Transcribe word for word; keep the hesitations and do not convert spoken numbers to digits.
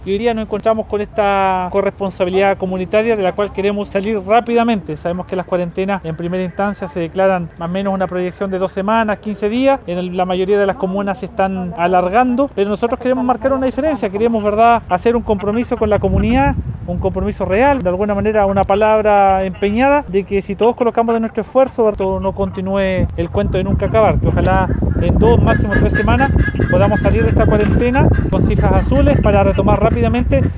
Y hoy día nos encontramos con esta corresponsabilidad comunitaria de la cual queremos salir rápidamente. Sabemos que las cuarentenas en primera instancia se declaran más o menos una proyección de dos semanas, quince días. En la mayoría de las comunas se están alargando, pero nosotros queremos marcar una diferencia. Queremos, ¿verdad?, hacer un compromiso con la comunidad, un compromiso real, de alguna manera una palabra empeñada de que si todos colocamos de nuestro esfuerzo, ¿verdad?, no continúe el cuento de nunca acabar, que ojalá en dos, máximo tres semanas podamos salir de esta cuarentena con cifras azules para retomar rápidamente